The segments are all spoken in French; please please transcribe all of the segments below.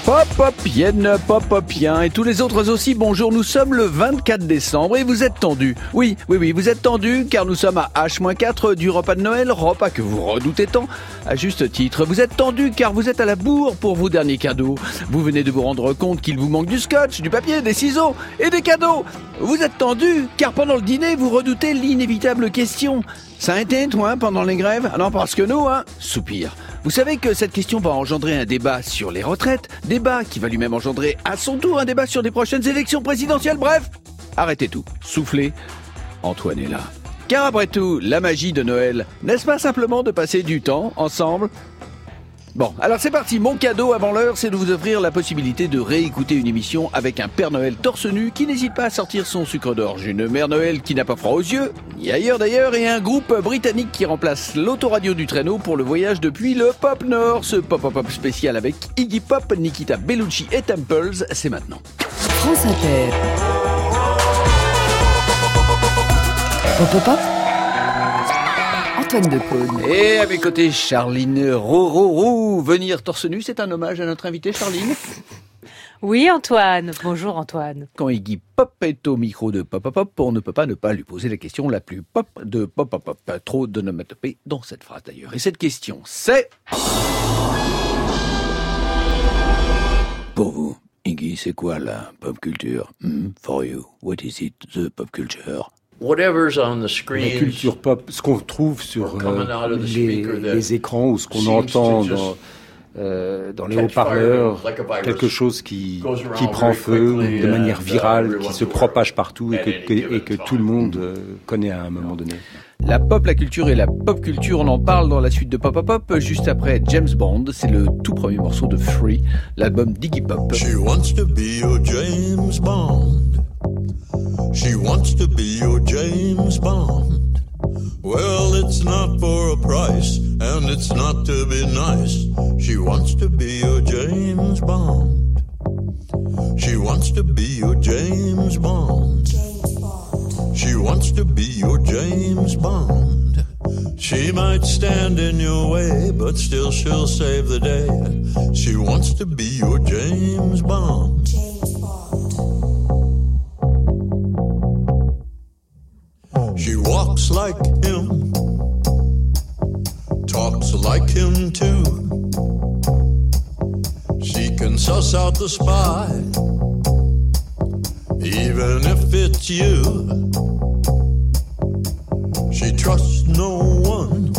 Popopienne, popopien et tous les autres aussi, bonjour, nous sommes le 24 décembre et vous êtes tendus. Oui, vous êtes tendus car nous sommes à H-4 du repas de Noël, repas que vous redoutez tant, à juste titre. Vous êtes tendus car vous êtes à la bourre pour vos derniers cadeaux. Vous venez de vous rendre compte qu'il vous manque du scotch, du papier, des ciseaux et des cadeaux. Vous êtes tendus car pendant le dîner, vous redoutez l'inévitable question. Ça a été toi pendant les grèves? Ah non, parce que nous, soupir. Vous savez que cette question va engendrer un débat sur les retraites, débat qui va lui-même engendrer à son tour un débat sur les prochaines élections présidentielles, bref, arrêtez tout, soufflez, Antoine est là. Car après tout, la magie de Noël, n'est-ce pas simplement de passer du temps ensemble ? Bon, alors c'est parti, mon cadeau avant l'heure, c'est de vous offrir la possibilité de réécouter une émission avec un Père Noël torse nu qui n'hésite pas à sortir son sucre d'orge, une Mère Noël qui n'a pas froid aux yeux, ni ailleurs d'ailleurs, et un groupe britannique qui remplace l'autoradio du traîneau pour le voyage depuis le Pop Nord. Ce pop-pop spécial avec Iggy Pop, Nikita Bellucci et Temples, c'est maintenant. France Inter. Pop-pop. Antoine Decaune. Et à mes côtés, Charline Rororou. Venir torse nu, c'est un hommage à notre invité, Charline. Oui, Antoine. Bonjour, Antoine. Quand Iggy Pop est au micro de Pop Pop, on ne peut pas ne pas lui poser la question la plus pop de Pop Pop. Trop d'onomatopée dans cette phrase d'ailleurs. Et cette question, c'est... Pour vous, Iggy, c'est quoi la pop culture? For you, what is it, the pop culture? Whatever's on the screen, la culture pop, ce qu'on trouve sur les écrans ou ce qu'on entend dans les haut-parleurs, quelque chose qui prend feu de manière virale, qui se propage partout et que tout le monde connaît à un moment donné. La pop, la culture et la pop culture, on en parle dans la suite de Pop Pop Pop, juste après James Bond. C'est le tout premier morceau de Free, l'album d'Iggy Pop. She wants to be your James Bond. She wants to be your James Bond. Well, it's not for a price, and it's not to be nice. She wants to be your James Bond. She wants to be your James Bond. She wants to be your James Bond. She might stand in your way, but still she'll save the day. She wants to be your James Bond. She walks like him, talks like him too. She can suss out the spy, even if it's you. She trusts no one,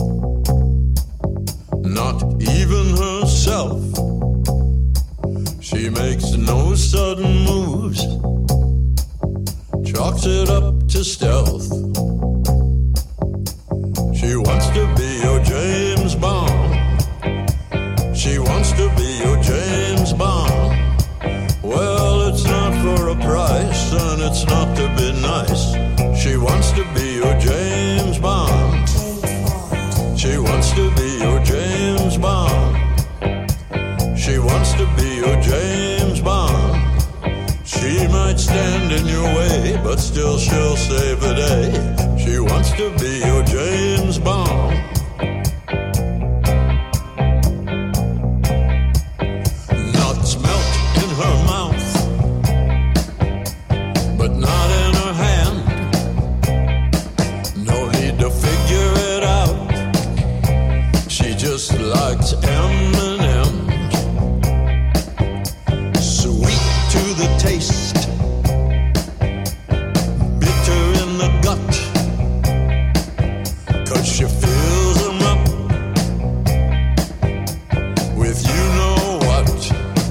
not even herself. She makes no sudden moves, chalks it up to stealth. She wants to be your James Bond. She wants to be your James Bond. Well, it's not for a price, and it's not to be nice. She wants to be your James Bond. She wants to be your James Bond. She wants to be your James Bond. She might stand in your way, but still she'll save the day. She wants to be your James Bond. Nuts melt in her mouth, but not in her hand. No need to figure it out. She just likes M&M's. Sweet to the taste, bitter in the gut, 'cause she fills them up with you know what.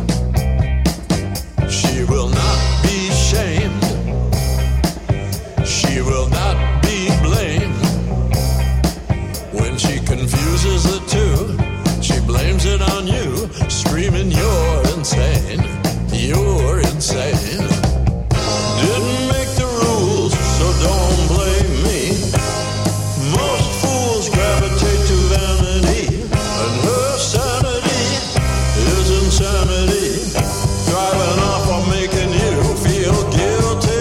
She will not be shamed, she will not be blamed. When she confuses the two, she blames it on you, screaming you're insane, you're insane. Didn't make the rules, so don't blame me. Most fools gravitate to vanity, and her sanity is insanity, driving off or making you feel guilty.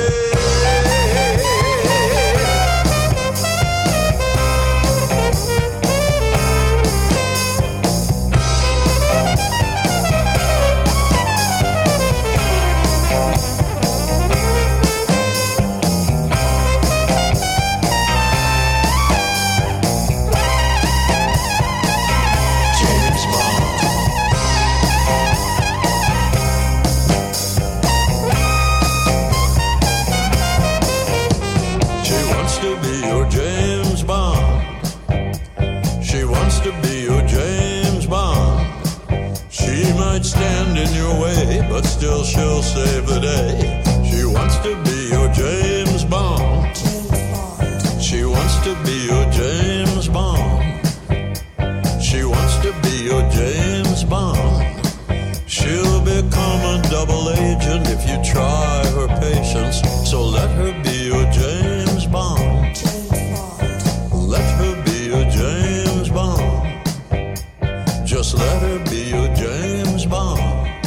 but still she'll save the day. She wants to be your James Bond. She wants to be your James Bond. She wants to be your James Bond. She'll become a double agent if you try her patience. So let her be your James Bond. Let her be your James Bond. Just let her be your James Bond.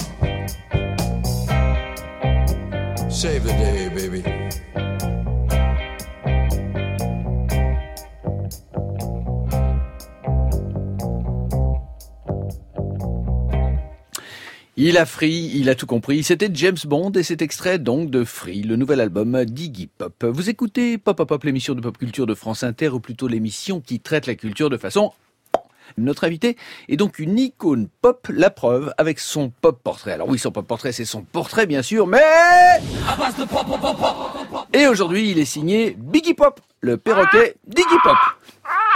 Save the day, baby. Il a Free, il a tout compris. C'était James Bond et cet extrait donc de Free, le nouvel album d'Iggy Pop. Vous écoutez Pop Pop Pop, l'émission de pop culture de France Inter, ou plutôt l'émission qui traite la culture de façon... Notre invité est donc une icône pop, la preuve, avec son pop portrait. Alors oui, son pop portrait, c'est son portrait bien sûr, mais... Et aujourd'hui, il est signé Biggy Pop, le perroquet d'Iggy Pop. Quoi ?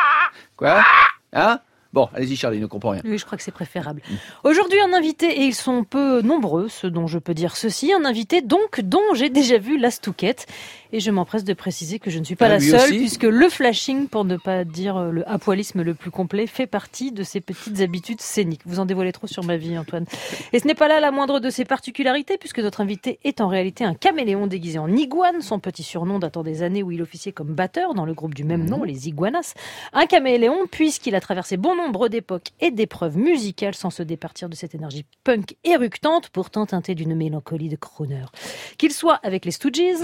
Hein ? Bon, allez-y Charlie, ne comprend rien. Oui, je crois que c'est préférable. Aujourd'hui, un invité, et ils sont peu nombreux, ce dont je peux dire ceci, un invité donc dont j'ai déjà vu la Stouquette. Et je m'empresse de préciser que je ne suis pas la seule, aussi, puisque le flashing, pour ne pas dire le apoilisme le plus complet, fait partie de ses petites habitudes scéniques. Vous en dévoilez trop sur ma vie, Antoine. Et ce n'est pas là la moindre de ses particularités, puisque notre invité est en réalité un caméléon déguisé en iguane, son petit surnom datant des années où il officiait comme batteur dans le groupe du même nom, les Iguanas. Un caméléon, puisqu'il a traversé bon nombre d'époques et d'épreuves musicales sans se départir de cette énergie punk éructante, pourtant teintée d'une mélancolie de crooner. Qu'il soit avec les Stooges,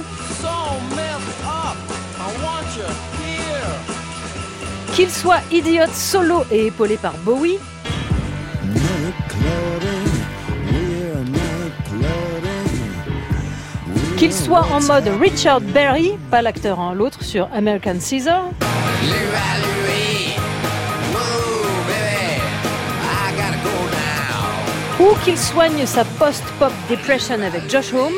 qu'il soit idiote solo et épaulé par Bowie, qu'il soit en mode Richard Berry, pas l'acteur hein, l'autre, sur American Caesar, ou qu'il soigne sa post-pop depression avec Josh Homme,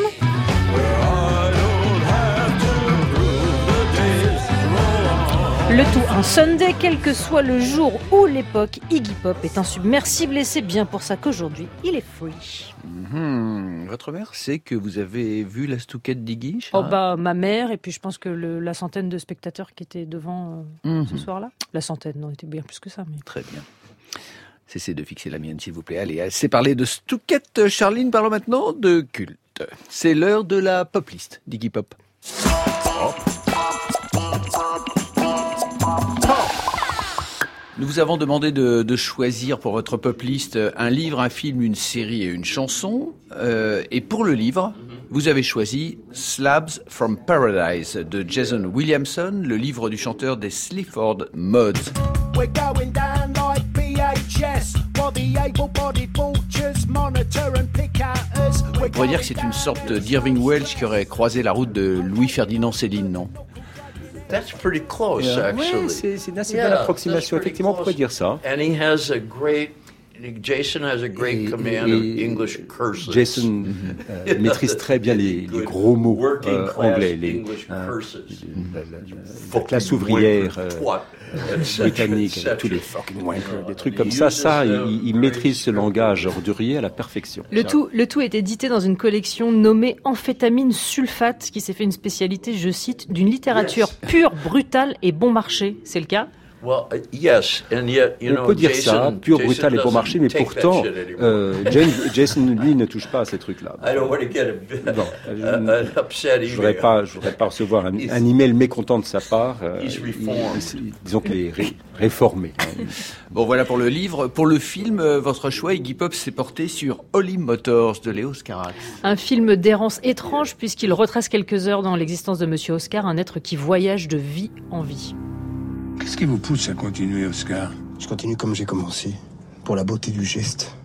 le tout un Sunday, quel que soit le jour ou l'époque, Iggy Pop est insubmersible et c'est bien pour ça qu'aujourd'hui, il est free. Votre mère sait que vous avez vu la Stouquette d'Iggy ? Oh bah, ma mère, et puis je pense que la centaine de spectateurs qui étaient devant ce soir-là. La centaine, non, était bien plus que ça. Mais... Très bien. Cessez de fixer la mienne, s'il vous plaît. Allez, assez parlé de Stouquette. Charline, parlons maintenant de culte. C'est l'heure de la pop list d'Iggy Pop. Nous vous avons demandé de choisir pour votre pop list un livre, un film, une série et une chanson. Et pour le livre, vous avez choisi Slabs from Paradise de Jason Williamson, le livre du chanteur des Sleaford Mods. We're going down like VHS, while the able-bodied vultures monitor and pick at us. On pourrait dire que c'est une sorte d'Irving Welsh qui aurait croisé la route de Louis-Ferdinand Céline, non ? That's pretty close, actually. Oui, c'est une assez belle approximation. Effectivement, on pourrait dire ça. And Jason has a great command of English curses. Jason maîtrise très bien les gros mots anglais, la classe ouvrière britannique, tous les fucking wankers, des trucs comme ça. Il maîtrise ce langage ordurier à la perfection. Le tout est édité dans une collection nommée Amphétamine Sulfate, qui s'est fait une spécialité, je cite, d'une littérature pure, brutale et bon marché. C'est le cas ? Well, yes, and yet, on peut dire ça, pur, brutal et bon marché, mais pourtant, Jason, lui, ne touche pas à ces trucs-là. Je voudrais pas recevoir un email mécontent de sa part. Disons qu'il est réformé. Bon, voilà pour le livre. Pour le film, votre choix, Iggy Pop s'est porté sur Holly Motors de Léo Scarax. Un film d'errance étrange, puisqu'il retrace quelques heures dans l'existence de Monsieur Oscar, un être qui voyage de vie en vie. Qu'est-ce qui vous pousse à continuer, Oscar ? Je continue comme j'ai commencé, pour la beauté du geste.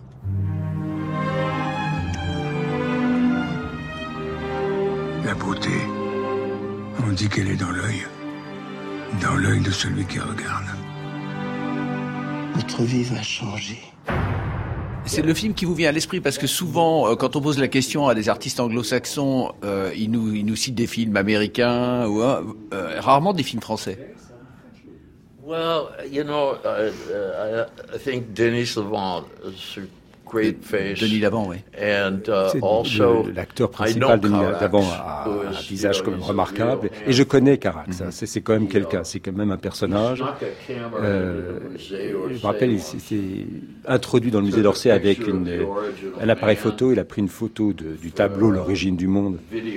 La beauté, on dit qu'elle est dans l'œil de celui qui regarde. Notre vie va changer. C'est le film qui vous vient à l'esprit parce que souvent, quand on pose la question à des artistes anglo-saxons, ils nous citent des films américains ou rarement des films français. Well, I think Denis Lavant is Denis Lavant, oui. L'acteur principal, Denis Lavant, a un visage quand même remarquable. Et je connais Carax. C'est quand même quelqu'un. C'est quand même un personnage. Je me rappelle, il s'est introduit dans le musée d'Orsay avec un appareil photo. Il a pris une photo du tableau L'origine du monde,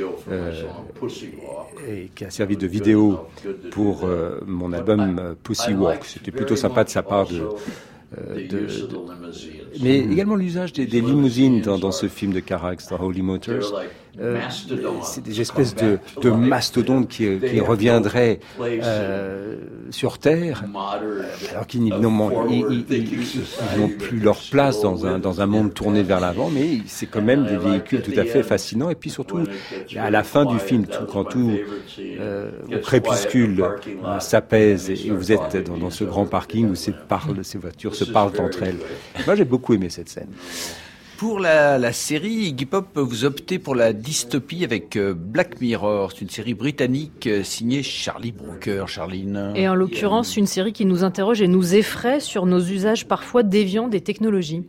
et qui a servi de vidéo pour mon album Pussy Walk. C'était plutôt sympa de sa part mais également l'usage des limousines dans ce film de Carax, dans Holy Motors. C'est des espèces de mastodontes qui reviendraient sur Terre, alors qu'ils n'ont plus leur place dans un monde tourné vers l'avant, mais c'est quand même des véhicules tout à fait fascinants. Et puis surtout, à la fin du film, quand tout au crépuscule s'apaise et vous êtes dans ce grand parking où ces voitures se parlent entre elles. Moi, j'ai beaucoup aimé cette scène. Pour la série, Iggy Pop, vous optez pour la dystopie avec Black Mirror. C'est une série britannique signée Charlie Brooker, Charline. Et en l'occurrence, une série qui nous interroge et nous effraie sur nos usages parfois déviants des technologies.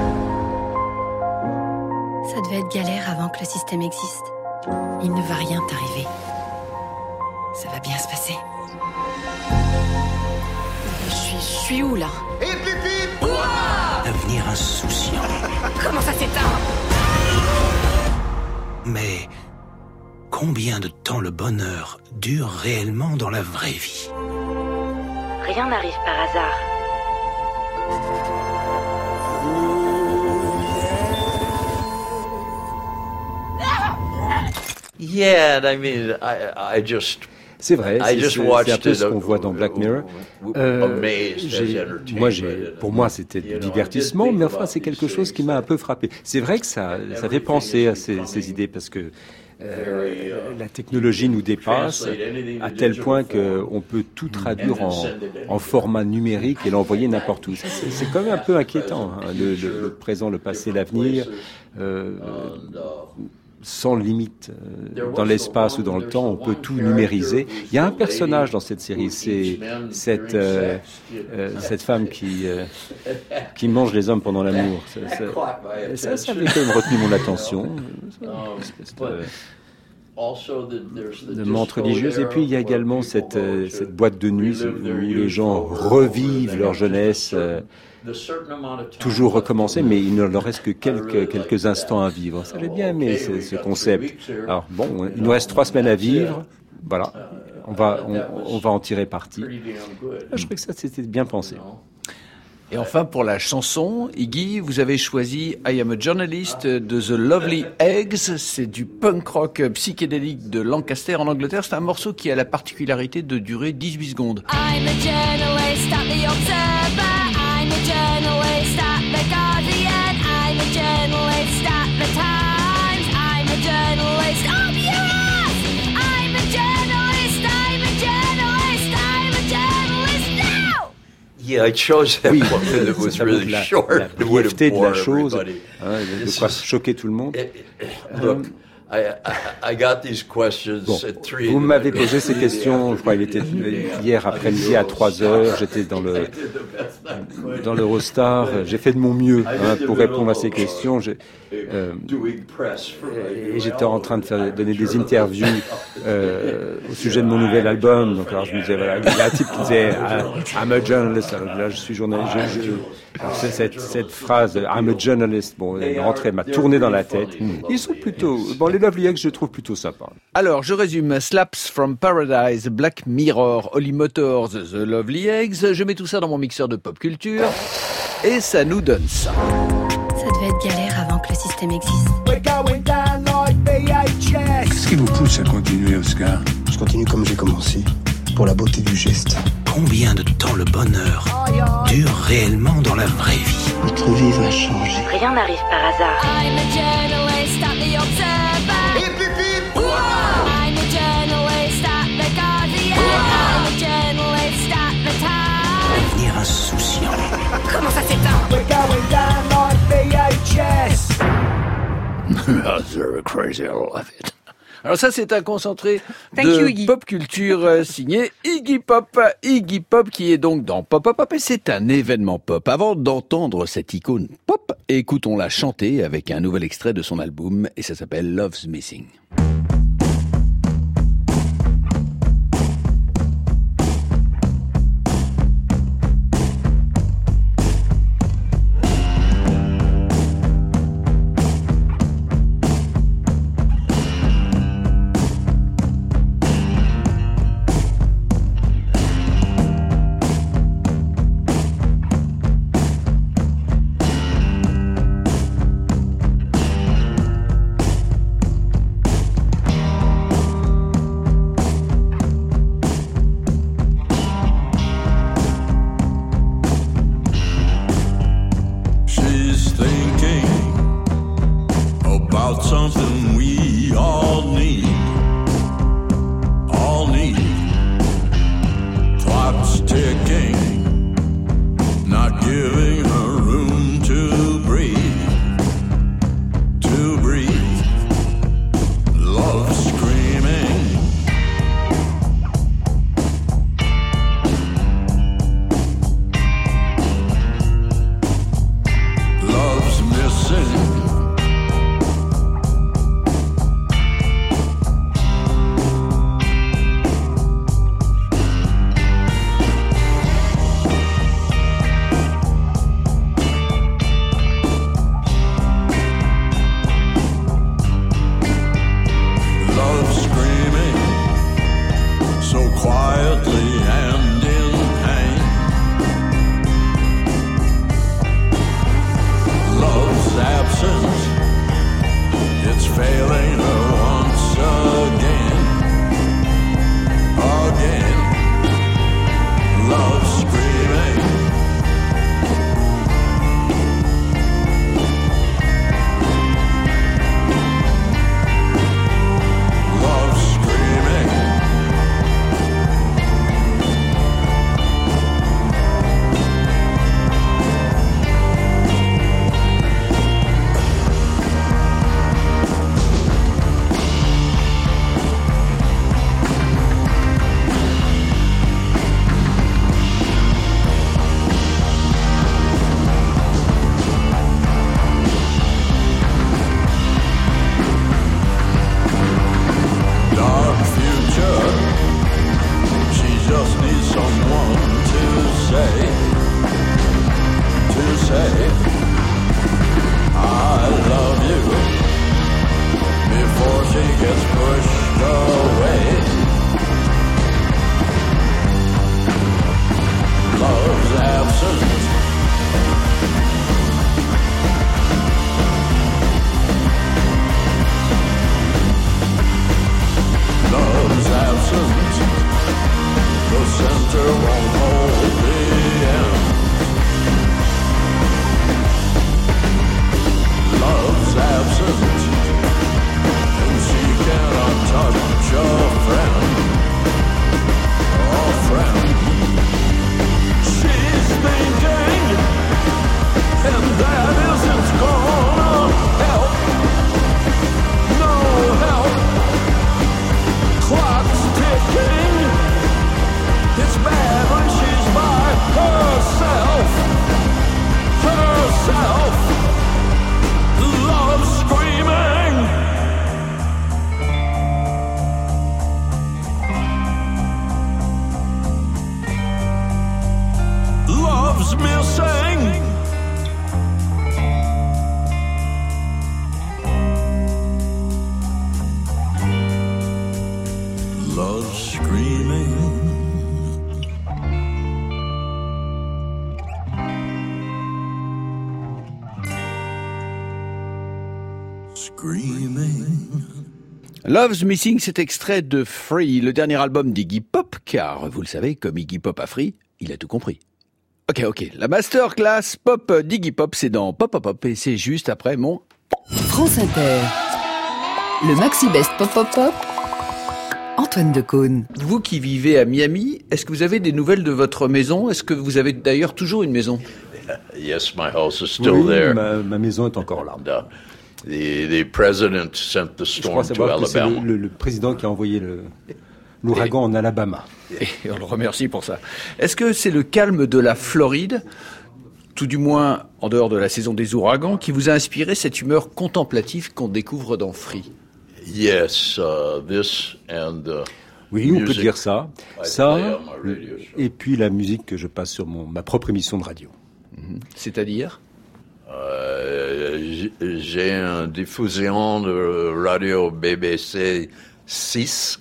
Ça devait être galère avant que le système existe. Il ne va rien t'arriver. Ça va bien se passer. Je suis où, là? Avenir insouciant. Comment ça s'éteint? Mais combien de temps le bonheur dure réellement dans la vraie vie? Rien n'arrive par hasard. Yeah, I mean, I just... C'est vrai, c'est un peu ce qu'on voit dans Black Mirror. Pour moi, c'était du divertissement, mais enfin, c'est quelque chose qui m'a un peu frappé. C'est vrai que ça fait penser à ces idées, parce que la technologie nous dépasse à tel point qu'on peut tout traduire en format numérique et l'envoyer n'importe où. C'est quand même un peu inquiétant, hein, le présent, le passé, l'avenir. Sans limite dans l'espace ou dans le temps, on peut tout numériser. Il y a un personnage dans cette série, c'est cette femme qui mange les hommes pendant l'amour. Ça avait quand même retenu mon attention. De menthe religieuse. Et puis il y a également cette boîte de nuit où les gens revivent leur jeunesse. Toujours recommencer, mais il ne leur reste que quelques instants à vivre. Ça, j'ai bien aimé ce concept. Alors bon, il nous reste 3 semaines à vivre. Voilà, on va en tirer parti. Je trouvais que ça, c'était bien pensé. Et enfin, pour la chanson, Iggy, vous avez choisi I Am a Journalist de The Lovely Eggs. C'est du punk rock psychédélique de Lancaster en Angleterre. C'est un morceau qui a la particularité de durer 18 secondes. I'm a journalist at the Observer. I'm a journalist at the Guardian. I'm a journalist at the Times. I'm a journalist of yours. I'm a journalist. I'm a journalist. I'm a journalist now. Yeah, I chose that one because it was really short. La brièveté de la chose, de quoi choquer tout le monde. Look, I got these questions at 3. Vous m'avez posé ces questions, je crois qu'il était hier après-midi à 3h, j'étais dans l'Eurostar, j'ai fait de mon mieux pour répondre à ces questions. Et j'étais en train de donner des interviews au sujet de mon nouvel album. Donc alors je me disais, voilà, il y a un type qui disait I'm a journalist. Alors là, je suis journaliste. Cette phrase I'm a journalist, bon, elle m'a tourné dans la tête. Ils sont plutôt, les Lovely Eggs, je les trouve plutôt sympas. Alors, je résume. Slaps from Paradise, Black Mirror, Holy Motors, The Lovely Eggs. Je mets tout ça dans mon mixeur de pop culture. Et ça nous donne ça. Ça devait être galère avant que le système existe. Qu'est-ce qui vous pousse à continuer, Oscar? Je continue comme j'ai commencé, pour la beauté du geste. Combien de temps le bonheur dure réellement dans la vraie vie? Votre vie va changer. Rien n'arrive par hasard. I'm a journalist at the Observer. I'm a journalist at the Guardian. I'm a journalist at the Times. Avenir insouciant. Comment ça s'éteint? That's very crazy, I love it. Alors ça, c'est un concentré Thank you, de Iggy. pop culture signé Iggy Pop. Iggy Pop qui est donc dans Pop Pop Pop et c'est un événement pop. Avant d'entendre cette icône pop, écoutons-la chanter avec un nouvel extrait de son album et ça s'appelle Love's Missing. Something we all need. Clock's ticking, not giving her room to breathe. Love screaming. Love's missing. Quietly and in pain. Love's absence, it's failing her once again. Love screaming. Love screaming. Love's Missing, cet extrait de Free, le dernier album d'Iggy Pop, car vous le savez, comme Iggy Pop a Free, il a tout compris. Ok, la masterclass pop d'Iggy Pop, c'est dans Pop Pop Pop et c'est juste après mon... France Inter, le Maxi Best Pop Pop Pop, Antoine Decaune. Vous qui vivez à Miami, est-ce que vous avez des nouvelles de votre maison? Est-ce que vous avez d'ailleurs toujours une maison? Yes, my house is still there. Ma maison est encore là. The president sent the Je crois storm to savoir que c'est Alabama. le président qui a envoyé l'ouragan en Alabama. Et on le remercie pour ça. Est-ce que c'est le calme de la Floride, tout du moins en dehors de la saison des ouragans, qui vous a inspiré cette humeur contemplative qu'on découvre dans Free? Yes, this and Oui, on peut music dire ça. I Ça, play on my radio show. et puis la musique que je passe sur ma propre émission de radio. C'est-à-dire? J'ai une diffusion de radio BBC 6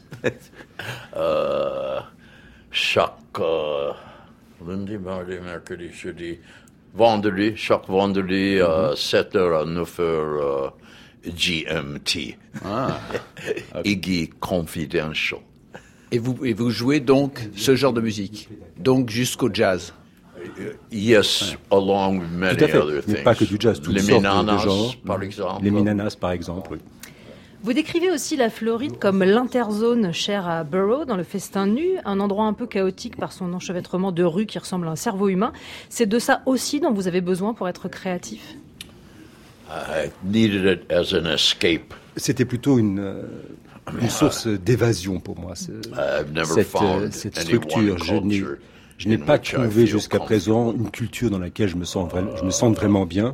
chaque lundi, mardi, mercredi, jeudi, vendredi, chaque vendredi 7h à 9h GMT. Iggy Confidential. Et vous jouez donc ce genre de musique, donc jusqu'au jazz? Yes, along with many Tout à fait, other mais things. pas que du jazz, toutes Les sortes Minanas, de genres. par exemple. Les Minanas, par exemple, oui. Vous décrivez aussi la Floride comme l'interzone chère à Burroughs dans Le Festin nu, un endroit un peu chaotique par son enchevêtrement de rues qui ressemble à un cerveau humain. C'est de ça aussi dont vous avez besoin pour être créatif? I needed it as an escape. C'était plutôt une source d'évasion pour moi, I've never found cette any structure. one Je n'ai in pas which I trouvé feel jusqu'à présent une culture dans laquelle je me sens vraiment bien.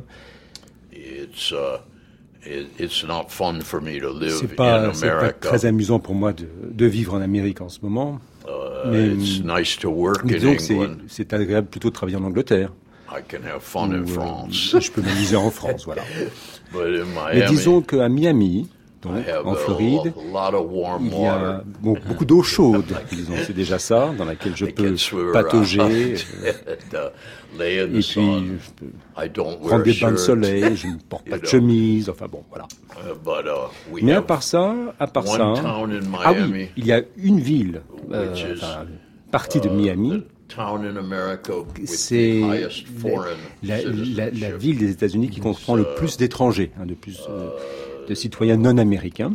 It's not fun for me to live C'est pas America. très amusant pour moi de vivre en Amérique en ce moment. Mais It's nice to work in disons que England. c'est agréable plutôt de travailler en Angleterre. I can have fun in France. Je peux m'amuser en France, voilà. But in Mais Miami, disons qu'à Miami, donc, I have en Floride, a lot of warm il y a water. beaucoup d'eau chaude, disons, c'est déjà ça, dans laquelle je I peux can swim patauger, around, lay in et the sun. puis je peux I don't wear prendre a des bains de shirt. soleil, je ne porte pas de chemise, enfin bon, voilà. But, we Mais à have part ça, one town in ah Miami, oui, il y a une ville, which is, partie de Miami, town in America with c'est the highest foreign la citizenship. ville des États-Unis qui comprend le plus d'étrangers, de citoyens non américains.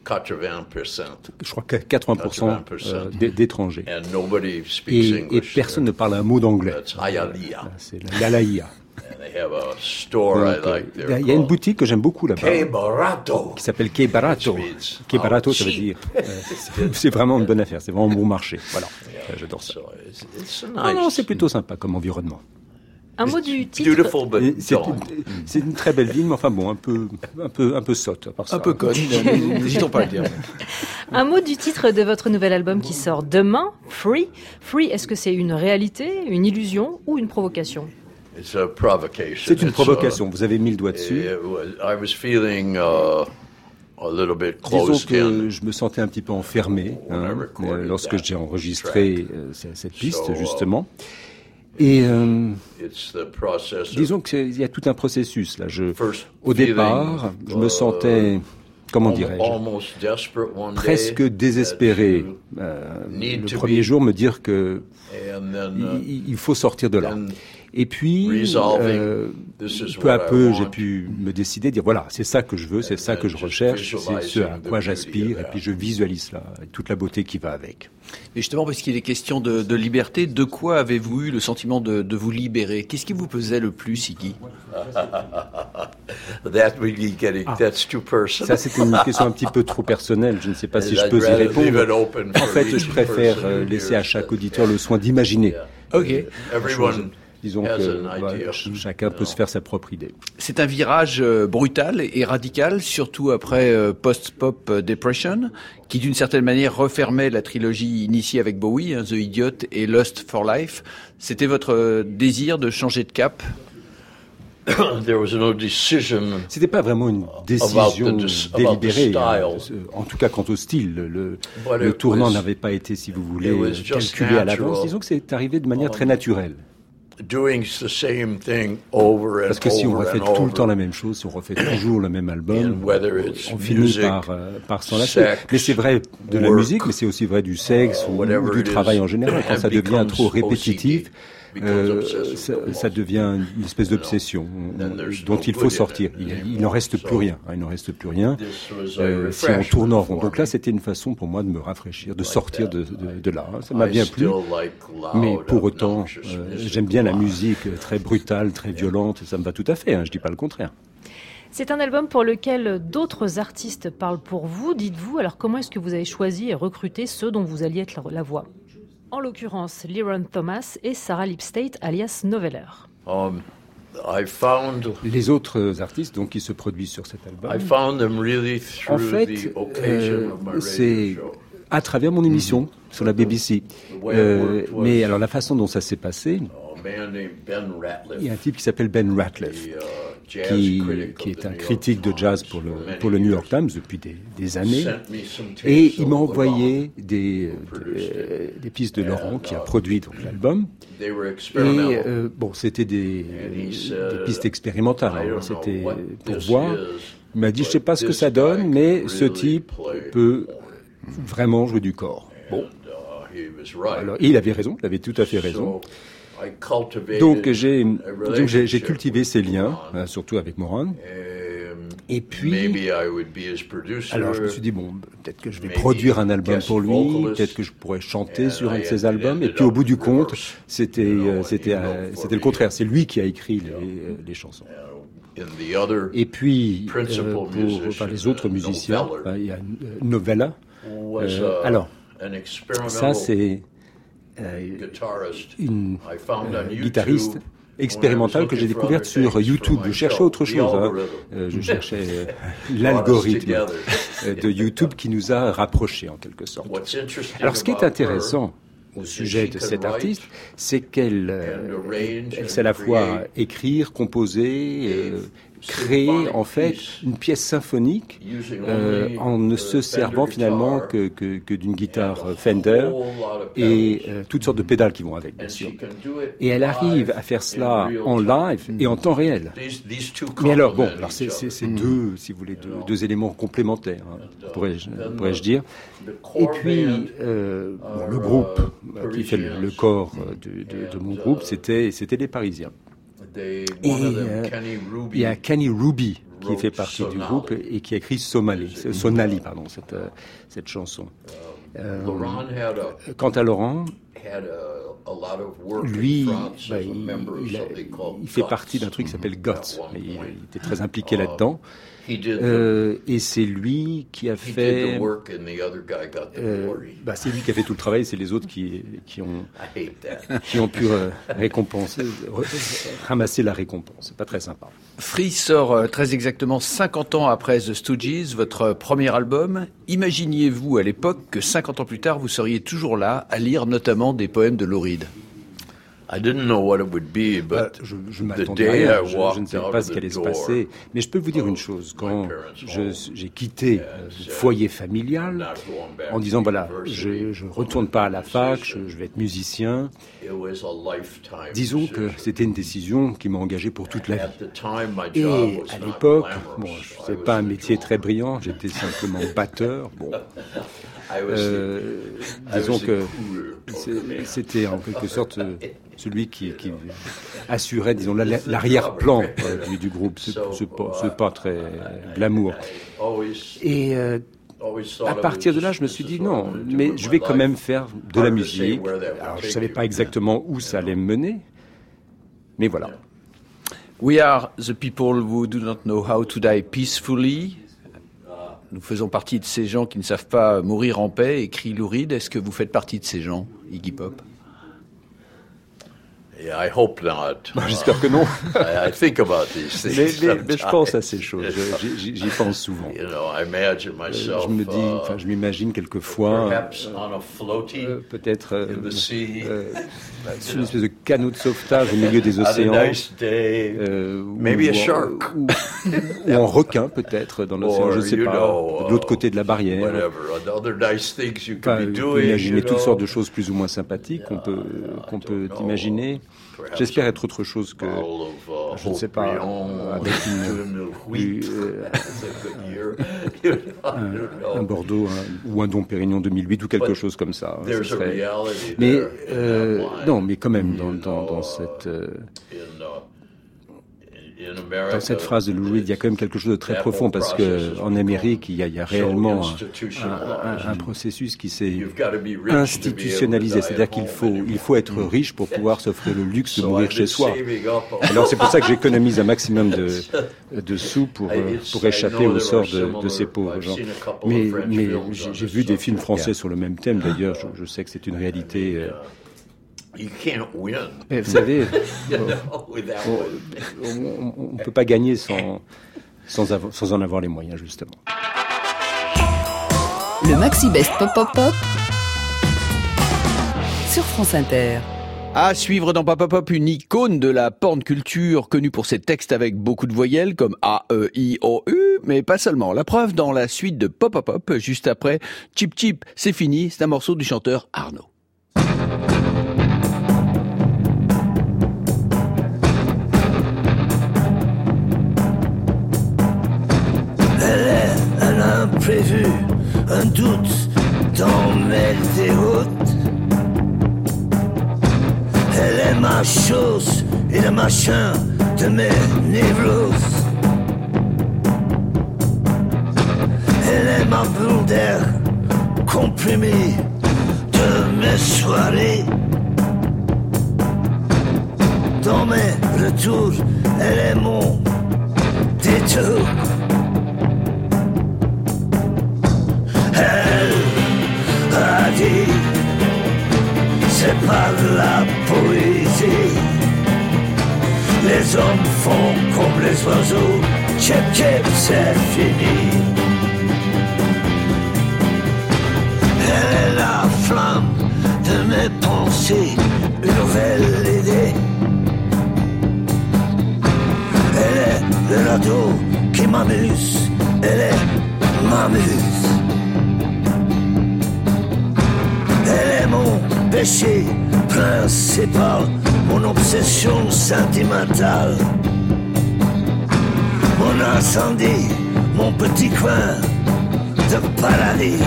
80%. Je crois que 80% d'étrangers. And nobody speaks Et English personne ne parle un mot d'anglais. That's Hialeah. C'est l'Alaïa. And they have a store I like there Il y a une called boutique que j'aime beaucoup là-bas, Que Barato. qui s'appelle Que Barato. Which means Que Barato, how ça veut cheap. dire, c'est vraiment une bonne affaire, c'est vraiment bon marché. Voilà, j'adore ça. So it's Non, non, nice. c'est plutôt sympa comme environnement. Un mot du titre. Beautiful but Et dull. c'est une très belle ville, mais enfin bon, un peu sotte. À part ça. Un peu conne, n'hésitons pas à le dire. Un mot du titre de votre nouvel album qui sort demain, Free. Free, est-ce que c'est une réalité, une illusion ou une provocation? It's a provocation. C'est une It's, provocation. Vous avez mis le doigt dessus. I was feeling a little bit Disons closed que in. je me sentais un petit peu enfermé lorsque j'ai enregistré cette piste, justement. Et It's the process of disons qu'il y a tout un processus là. first Au départ, je me sentais, comment dirais-je, almost desperate one day presque désespéré. need Le to premier be- jour, me dire que and then il faut sortir de là. then Et puis, resolving, this is peu à what I peu, want. j'ai pu me décider, dire voilà, c'est ça que je veux, c'est ça que je recherche, c'est ce à quoi j'aspire, et puis je visualise là, avec toute la beauté qui va avec. Et justement, parce qu'il est question de liberté, de quoi avez-vous eu le sentiment de vous libérer? Qu'est-ce qui vous pesait le plus, Iggy? That really getting that's too personal. Ça, c'était une question un petit peu trop personnelle, je ne sais pas si je I'd peux y rather leave it répondre. open En for fait, each je préfère person who laisser hears à chaque that. auditeur le soin d'imaginer. Ok. Everyone Disons has que an voilà, idea. chacun peut se faire sa propre idée. C'est un virage brutal et radical, surtout après Post-Pop Depression, qui d'une certaine manière refermait la trilogie initiée avec Bowie, The Idiot et Lust for Life. C'était votre désir de changer de cap? There was no decision. C'était pas vraiment une décision About the délibérée, style. en tout cas quant au style. Le But it tournant was- n'avait pas été, si vous voulez, it was just calculé à natural. l'avance. Disons que c'est arrivé de manière très naturelle. Doing the same thing over and Parce que si on over refait and tout le temps over. la même chose, si on refait toujours le même album, And whether it's on finit music, par s'en lasser. sex, Mais c'est vrai de la work, musique, mais c'est aussi vrai du sexe ou whatever du it travail is, en général. Quand ça devient becomes trop répétitif, ça devient une espèce d'obsession dont il faut sortir. Il n'en reste plus rien. Il n'en reste plus rien si on tourne en rond. Donc là, c'était une façon pour moi de me rafraîchir, de sortir de là. Ça m'a bien plu. Mais pour autant, j'aime bien la musique très brutale, très violente. Ça me va tout à fait. Je dis pas le contraire. C'est un album pour lequel d'autres artistes parlent pour vous, dites-vous. Alors comment est-ce que vous avez choisi et recruté ceux dont vous alliez être la voix ? En l'occurrence, Leron Thomas et Sarah Lipstate, alias Noveller. Les autres artistes donc, qui se produisent sur cet album, en fait, c'est à travers mon émission sur la BBC. Mais alors la façon dont ça s'est passé, il y a un type qui s'appelle Ben Ratliff, qui est un critique de jazz pour le New York Times depuis des années. Et il m'a envoyé des pistes de Laurent, qui a produit donc l'album. Et c'était des pistes expérimentales. Alors, c'était pour voir. Il m'a dit, je ne sais pas ce que ça donne, mais ce type peut vraiment jouer du corps. Bon. Alors, il avait raison, il avait tout à fait raison. Donc j'ai cultivé ces liens, surtout avec Moran. Et puis, alors je me suis dit, peut-être que je vais produire un album pour lui, peut-être que je pourrais chanter sur un de ses albums. Et puis au bout du compte, c'était le contraire. C'est lui qui a écrit les chansons. Et puis, pour les autres musiciens, il y a Novella. Alors, ça c'est une guitariste expérimentale que j'ai découverte sur YouTube. Je cherchais autre chose. Je cherchais l'algorithme de YouTube qui nous a rapprochés en quelque sorte. Alors ce qui est intéressant au sujet de cette artiste, c'est qu'elle sait à la fois écrire, composer, créer en fait une pièce symphonique en ne se servant finalement que d'une guitare Fender et toutes sortes de pédales qui vont avec, bien sûr. Et elle arrive à faire cela en live et en temps réel. Mais alors, c'est deux, si vous voulez, deux éléments complémentaires, pourrais-je dire. Et puis, le groupe qui fait le corps de mon groupe, c'était les Parisiens. Et il y a Kenny Ruby qui fait partie du groupe et qui a écrit Sonali, cette chanson. Quant à Laurent, lui, il fait partie d'un truc qui s'appelle Guts. Il était très impliqué là-dedans. Et c'est lui qui a fait. C'est lui qui a fait tout le travail. C'est les autres qui ont pu ramasser la récompense. C'est pas très sympa. Free sort très exactement 50 ans après The Stooges, votre premier album. Imaginiez-vous à l'époque que 50 ans plus tard, vous seriez toujours là à lire notamment des poèmes de Lou Reed? Je m'attendais à rien, je ne savais pas ce qui allait se passer. Mais je peux vous dire une chose, quand j'ai quitté le foyer familial, en disant, je ne retourne pas à la fac, je vais être musicien, disons que c'était une décision qui m'a engagé pour toute la vie. Et à l'époque, ce n'était pas un métier très brillant, j'étais simplement batteur. Disons que c'était en quelque sorte celui qui assurait, disons, l'arrière-plan du groupe. C'est pas très glamour. Et à partir de là, je me suis dit non, mais je vais quand même faire de la musique. Alors, je savais pas exactement où ça allait me mener, mais voilà. We are the people who do not know how to die peacefully. Nous faisons partie de ces gens qui ne savent pas mourir en paix, écrit Lou Reed. Est-ce que vous faites partie de ces gens, Iggy Pop? I hope not. J'espère que non. I think about these things mais je pense à ces choses. J'y pense souvent. Je m'imagine quelquefois peut-être sur une espèce de canot de sauvetage au milieu des océans, ou en requin peut-être dans l'océan, je ne sais pas, de l'autre côté de la barrière. On peut imaginer toutes sortes de choses plus ou moins sympathiques qu'on peut imaginer. J'espère être autre chose que, je ne sais pas, avec un Bordeaux ou un Dom Pérignon 2008 ou quelque chose comme ça. Mais non, mais quand même dans cette phrase de Lou Reed, il y a quand même quelque chose de très profond parce que en Amérique, il y a réellement un processus qui s'est institutionnalisé. C'est-à-dire qu'il faut être riche pour pouvoir s'offrir le luxe de mourir chez soi. Alors c'est pour ça que j'économise un maximum de sous pour échapper au sort de ces pauvres gens. Mais j'ai vu des films français sur le même thème. D'ailleurs, je sais que c'est une réalité. You can't win. Mais vous savez, on ne peut pas gagner sans en avoir les moyens, justement. Le Maxi Best Pop Pop Pop sur France Inter. À suivre dans Pop Pop Pop, une icône de la porn culture, connue pour ses textes avec beaucoup de voyelles comme A, E, I, O, U, mais pas seulement. La preuve dans la suite de Pop Pop Pop, juste après Chip Chip, c'est fini, c'est un morceau du chanteur Arnaud. Imprévu, un doute dans mes déroutes. Elle est ma chose et le machin de mes névroses. Elle est ma boule d'air comprimée de mes soirées. Dans mes retours, elle est mon détour. Elle a dit, c'est pas de la poésie. Les hommes font comme les oiseaux, chip chip, c'est fini. Elle est la flamme de mes pensées, une nouvelle idée. Elle est le radeau qui m'amuse, elle est m'amuse. Elle est mon péché principal, mon obsession sentimentale, mon incendie, mon petit coin de paradis.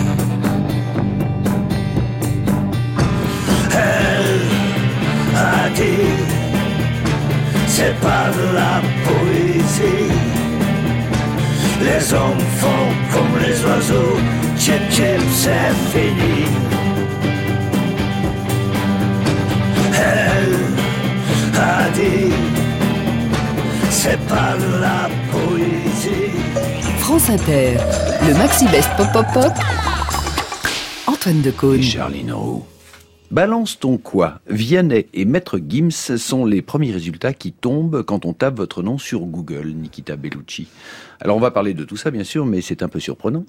Elle a dit, c'est pas de la poésie. Les hommes font comme les oiseaux, chip chip, c'est fini. Elle a dit, c'est pas de la poésie. France Inter, le Maxi Best Pop Pop Pop, Antoine Decaune. Charline Roux. Balance ton quoi? Vianney et Maître Gims sont les premiers résultats qui tombent quand on tape votre nom sur Google, Nikita Bellucci. Alors on va parler de tout ça bien sûr, mais c'est un peu surprenant.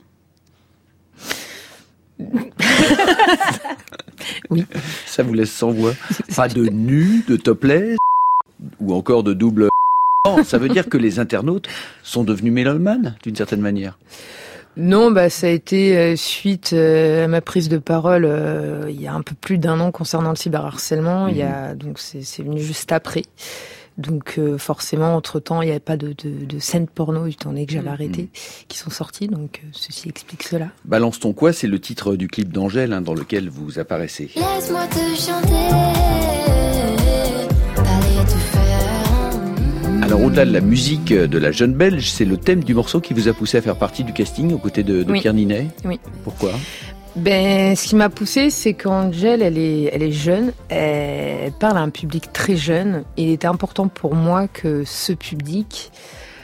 Oui. Ça vous laisse sans voix. Pas de nu, de topless, ou encore de double. Ça veut dire que les internautes sont devenus mélomanes, d'une certaine manière. Non, ça a été suite à ma prise de parole il y a un peu plus d'un an concernant le cyberharcèlement. Donc c'est venu juste après. Donc forcément, entre-temps, il n'y avait pas de scènes porno, étant donné que j'avais arrêté, qui sont sorties. Donc ceci explique cela. Balance ton quoi, c'est le titre du clip d'Angèle dans lequel vous apparaissez. Laisse-moi te chanter, parler te faire. Alors au-delà de la musique de la jeune Belge, c'est le thème du morceau qui vous a poussé à faire partie du casting aux côtés de Pierre Ninet. Oui. Pourquoi ? Ce qui m'a poussée, c'est qu'Angèle, elle est jeune, elle parle à un public très jeune. Et il était important pour moi que ce public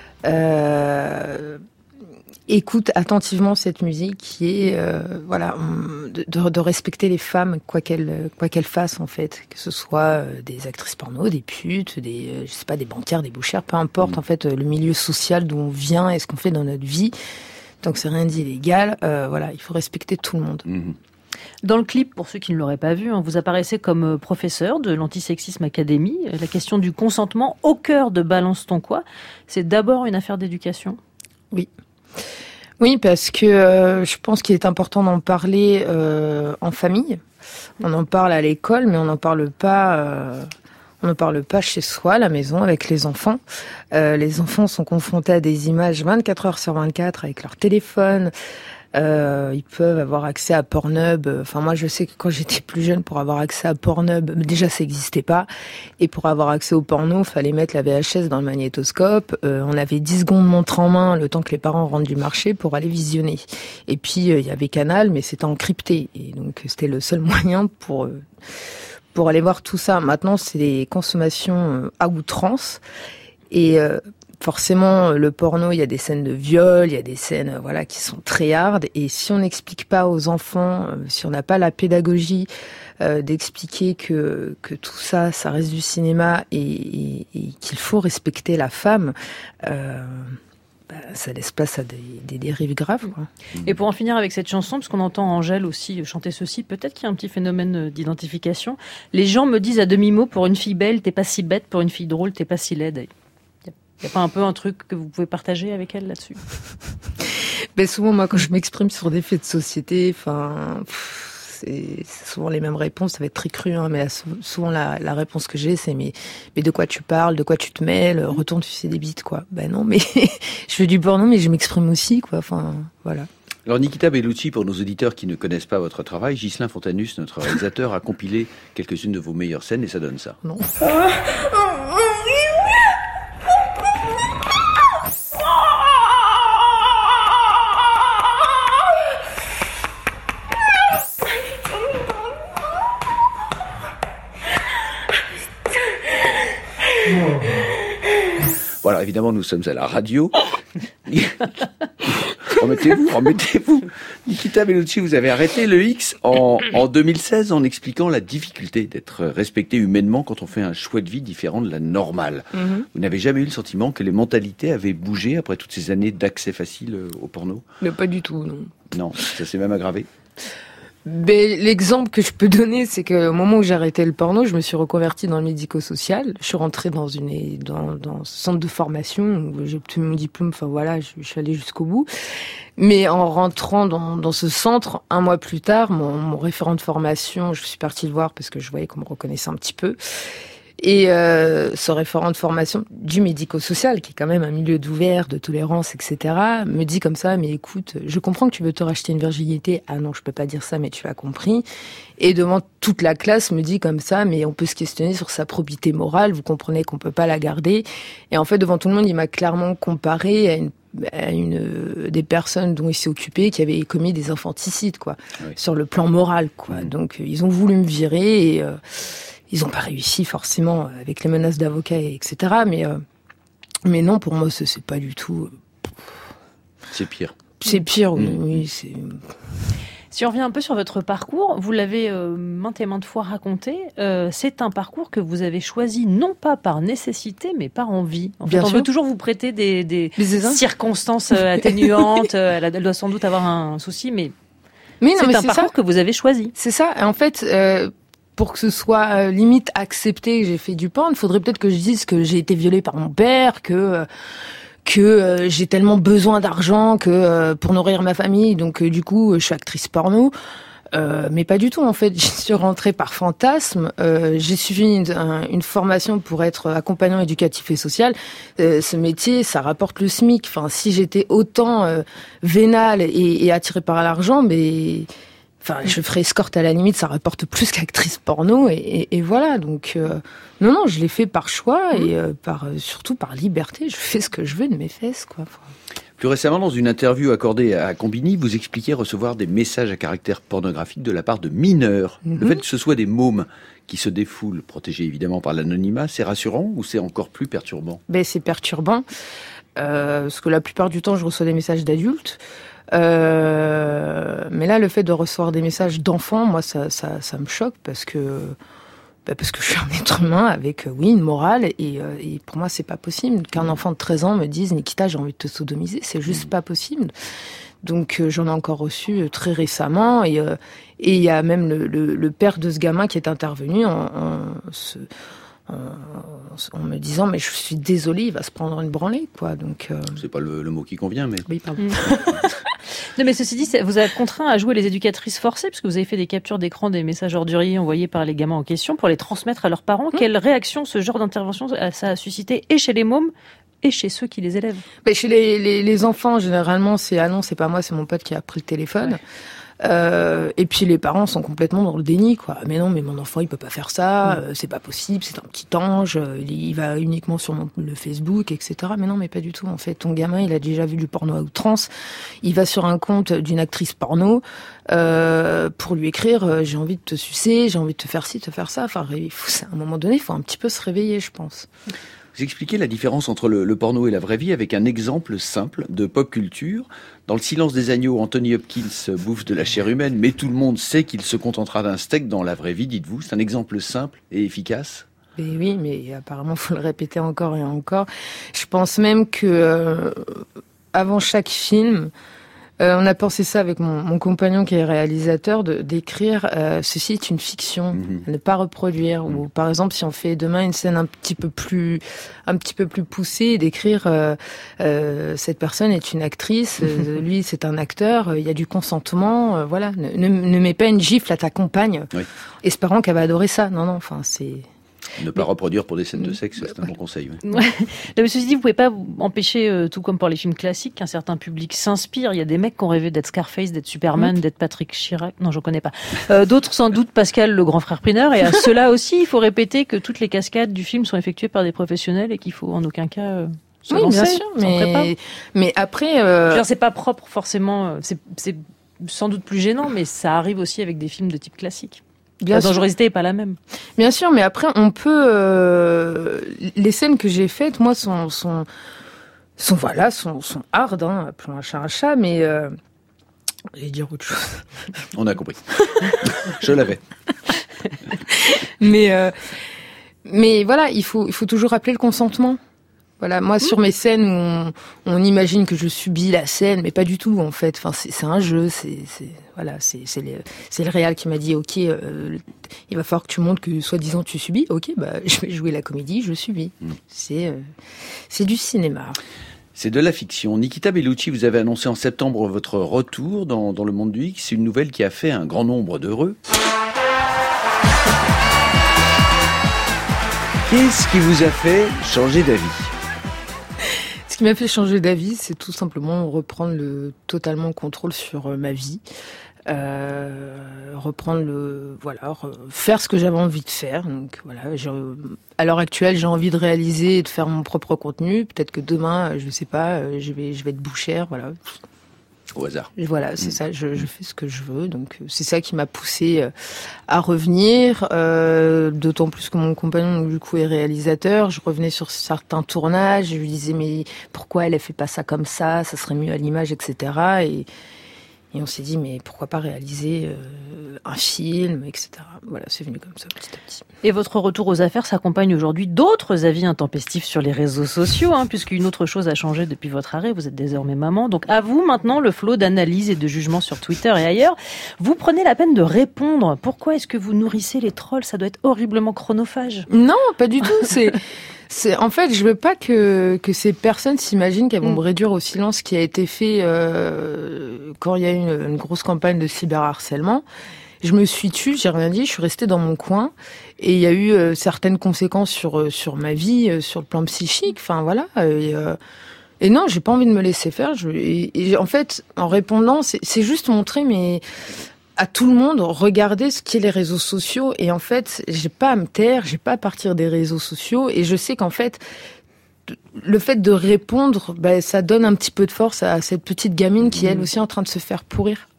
écoute attentivement cette musique qui est, de respecter les femmes, quoi qu'elles fassent en fait. Que ce soit des actrices porno, des putes, des banquières, des bouchères, peu importe en fait le milieu social d'où on vient et ce qu'on fait dans notre vie. Donc c'est rien d'illégal, il faut respecter tout le monde. Dans le clip, pour ceux qui ne l'auraient pas vu, vous apparaissez comme professeur de l'Antisexisme Academy. La question du consentement au cœur de Balance ton quoi, c'est d'abord une affaire d'éducation. Oui, parce que je pense qu'il est important d'en parler en famille. On en parle à l'école, mais on n'en parle pas On ne parle pas chez soi, à la maison, avec les enfants. Les enfants sont confrontés à des images 24 heures sur 24 avec leur téléphone. Ils peuvent avoir accès à Pornhub. Enfin, moi, je sais que quand j'étais plus jeune, pour avoir accès à Pornhub, déjà, ça n'existait pas. Et pour avoir accès au porno, fallait mettre la VHS dans le magnétoscope. On avait 10 secondes montre en main, le temps que les parents rentrent du marché pour aller visionner. Et puis, il y avait Canal, mais c'était encrypté. Et donc, c'était le seul moyen pour aller voir tout ça. Maintenant, c'est des consommations à outrance. Et forcément, le porno, il y a des scènes de viol, il y a des scènes qui sont très hard. Et si on n'explique pas aux enfants, si on n'a pas la pédagogie d'expliquer que tout ça, ça reste du cinéma et qu'il faut respecter la femme, ça laisse place à des dérives graves, quoi. Et pour en finir avec cette chanson, parce qu'on entend Angèle aussi chanter ceci, peut-être qu'il y a un petit phénomène d'identification. Les gens me disent à demi-mot, pour une fille belle, t'es pas si bête, pour une fille drôle, t'es pas si laide. Il n'y a pas un peu un truc que vous pouvez partager avec elle là-dessus? Souvent, moi, quand je m'exprime sur des faits de société, c'est souvent les mêmes réponses. Ça va être très cru, hein, mais souvent la réponse que j'ai, c'est mais de quoi tu parles, de quoi tu te mêles, retourne tu sais des bites, quoi. Non, mais je fais du porno, mais je m'exprime aussi, quoi. Enfin, voilà. Alors Nikita Bellucci, pour nos auditeurs qui ne connaissent pas votre travail, Ghislain Fontanus, notre réalisateur, a compilé quelques-unes de vos meilleures scènes et ça donne ça. Non. Voilà, évidemment, nous sommes à la radio. Remettez-vous. Nikita Bellucci, vous avez arrêté le X en 2016 en expliquant la difficulté d'être respecté humainement quand on fait un choix de vie différent de la normale. Mm-hmm. Vous n'avez jamais eu le sentiment que les mentalités avaient bougé après toutes ces années d'accès facile au porno? Mais pas du tout, non. Non, ça s'est même aggravé. L'exemple que je peux donner, c'est qu'au moment où j'ai arrêté le porno, je me suis reconvertie dans le médico-social. Je suis rentrée dans ce centre de formation où j'ai obtenu mon diplôme. Enfin voilà, je suis allée jusqu'au bout. Mais en rentrant dans ce centre, un mois plus tard, mon référent de formation, je suis partie le voir parce que je voyais qu'on me reconnaissait un petit peu. Et ce référent de formation du médico-social, qui est quand même un milieu d'ouvert, de tolérance, etc., me dit comme ça, mais écoute, je comprends que tu veux te racheter une virginité. Ah non, je peux pas dire ça, mais tu l'as compris. Et devant toute la classe, me dit comme ça, mais on peut se questionner sur sa probité morale, vous comprenez qu'on peut pas la garder. Et en fait, devant tout le monde, il m'a clairement comparé à des personnes dont il s'est occupé qui avaient commis des infanticides, quoi, oui. Sur le plan moral, quoi. Oui. Donc, ils ont voulu me virer et ils n'ont pas réussi forcément avec les menaces d'avocats, etc. Mais non, pour moi, c'est pas du tout. C'est pire. C'est pire, oui. C'est... Si on revient un peu sur votre parcours, vous l'avez maintes et maintes fois raconté. C'est un parcours que vous avez choisi non pas par nécessité, mais par envie. En fait, on veut toujours vous prêter des circonstances atténuantes. Elle doit sans doute avoir un souci, mais c'est un parcours que vous avez choisi. C'est ça. En fait. Pour que ce soit limite accepté que j'ai fait du porn, il faudrait peut-être que je dise que j'ai été violée par mon père, que j'ai tellement besoin d'argent que pour nourrir ma famille, donc du coup je suis actrice porno. Mais pas du tout, en fait. Je suis rentrée par fantasme. J'ai suivi une formation pour être accompagnant éducatif et social. Ce métier, ça rapporte le SMIC. Enfin, si j'étais autant vénale et attirée par l'argent, mais... Enfin, je ferais escorte à la limite, ça rapporte plus qu'actrice porno et voilà. Donc non, je l'ai fait par choix et surtout par liberté. Je fais ce que je veux de mes fesses, quoi. Plus récemment, dans une interview accordée à Combini, vous expliquiez recevoir des messages à caractère pornographique de la part de mineurs. Le fait que ce soit des mômes qui se défoulent, protégés évidemment par l'anonymat, c'est rassurant ou c'est encore plus perturbant? C'est perturbant parce que la plupart du temps, je reçois des messages d'adultes. Mais là, le fait de recevoir des messages d'enfants, moi, ça me choque parce que je suis un être humain avec, une morale et pour moi, c'est pas possible qu'un enfant de 13 ans me dise « Nikita, j'ai envie de te sodomiser », c'est juste pas possible. Donc, j'en ai encore reçu très récemment et il y a même le père de ce gamin qui est intervenu en me disant mais je suis désolée, il va se prendre une branlée, quoi. Donc c'est pas le mot qui convient, mais oui, pardon. Non, mais ceci dit, vous avez contraint à jouer les éducatrices forcées, puisque vous avez fait des captures d'écran des messages orduriers envoyés par les gamins en question pour les transmettre à leurs parents. Quelle réaction ce genre d'intervention ça a suscité, et chez les mômes et chez ceux qui les élèvent? Chez les enfants, généralement, c'est ah non, c'est pas moi, c'est mon pote qui a pris le téléphone. Ouais. Et puis les parents sont complètement dans le déni, quoi. Mais non, mais mon enfant il peut pas faire ça, c'est pas possible, c'est un petit ange, il va uniquement sur le Facebook, etc. Mais non, mais pas du tout. En fait, ton gamin il a déjà vu du porno à outrance, il va sur un compte d'une actrice porno pour lui écrire j'ai envie de te sucer, j'ai envie de te faire ci, te faire ça. Enfin, à un moment donné, il faut un petit peu se réveiller, je pense. Vous expliquez la différence entre le porno et la vraie vie avec un exemple simple de pop culture. Dans Le silence des agneaux, Anthony Hopkins bouffe de la chair humaine, mais tout le monde sait qu'il se contentera d'un steak dans la vraie vie, dites-vous. C'est un exemple simple et efficace. Et oui, mais apparemment, il faut le répéter encore et encore. Je pense même que avant chaque film, on a pensé ça avec mon compagnon qui est réalisateur, d'écrire ceci est une fiction, à ne pas reproduire. Ou par exemple, si on fait demain une scène un petit peu plus poussée, d'écrire cette personne est une actrice, lui c'est un acteur, il y a du consentement, voilà. Ne mets pas une gifle à ta compagne, espérant qu'elle va adorer ça. Non, enfin c'est... Ne pas reproduire pour des scènes de sexe, c'est un bon conseil. Ouais. Mais ceci dit, vous pouvez pas empêcher, tout comme pour les films classiques, qu'un certain public s'inspire. Il y a des mecs qui ont rêvé d'être Scarface, d'être Superman, d'être Patrick Chirac. Non, je connais pas. D'autres, sans doute, Pascal, le grand frère Pineur. Et à ceux-là aussi, il faut répéter que toutes les cascades du film sont effectuées par des professionnels et qu'il faut en aucun cas se lancer. Bien sûr, mais après... c'est pas propre forcément. C'est sans doute plus gênant, mais ça arrive aussi avec des films de type classique. La dangerosité n'est pas la même. Bien sûr, mais après, on peut... les scènes que j'ai faites, moi, sont hard, hein, appelons un chat, mais... je vais dire autre chose. On a compris. Je l'avais. Mais voilà, il faut toujours rappeler le consentement. Voilà, moi sur mes scènes où on imagine que je subis la scène, mais pas du tout en fait. Enfin, c'est un jeu, c'est le réal qui m'a dit ok, il va falloir que tu montres que soi-disant tu subis. Ok, je vais jouer la comédie, je subis. C'est du cinéma. C'est de la fiction. Nikita Bellucci, vous avez annoncé en septembre votre retour dans le monde du X, une nouvelle qui a fait un grand nombre d'heureux. Qu'est-ce qui vous a fait changer d'avis ? Ce qui m'a fait changer d'avis, c'est tout simplement reprendre totalement contrôle sur ma vie, faire ce que j'avais envie de faire. Donc voilà, à l'heure actuelle, j'ai envie de réaliser et de faire mon propre contenu. Peut-être que demain, je sais pas, je vais être bouchère, voilà. Au hasard. Voilà, c'est ça, je fais ce que je veux. Donc c'est ça qui m'a poussée à revenir, d'autant plus que mon compagnon du coup est réalisateur. Je revenais sur certains tournages, je lui disais mais pourquoi elle fait pas ça comme ça serait mieux à l'image, etc. Et on s'est dit mais pourquoi pas réaliser un film, etc. Voilà, c'est venu comme ça petit à petit. Et votre retour aux affaires s'accompagne aujourd'hui d'autres avis intempestifs sur les réseaux sociaux, puisqu'une autre chose a changé depuis votre arrêt, vous êtes désormais maman. Donc à vous maintenant le flot d'analyse et de jugement sur Twitter et ailleurs. Vous prenez la peine de répondre. Pourquoi est-ce que vous nourrissez les trolls ? Ça doit être horriblement chronophage. Non, pas du tout, en fait, je veux pas que ces personnes s'imaginent qu'elles vont me réduire au silence qui a été fait quand il y a eu une grosse campagne de cyberharcèlement. Je me suis tue, j'ai rien dit, je suis restée dans mon coin et il y a eu certaines conséquences sur ma vie, sur le plan psychique. Enfin voilà. Et non, j'ai pas envie de me laisser faire. Et en fait, en répondant, c'est juste montrer à tout le monde, regardez ce qu'est les réseaux sociaux. Et en fait, j'ai pas à me taire, j'ai pas à partir des réseaux sociaux. Et je sais qu'en fait, le fait de répondre, ça donne un petit peu de force à cette petite gamine qui, elle aussi, est en train de se faire pourrir.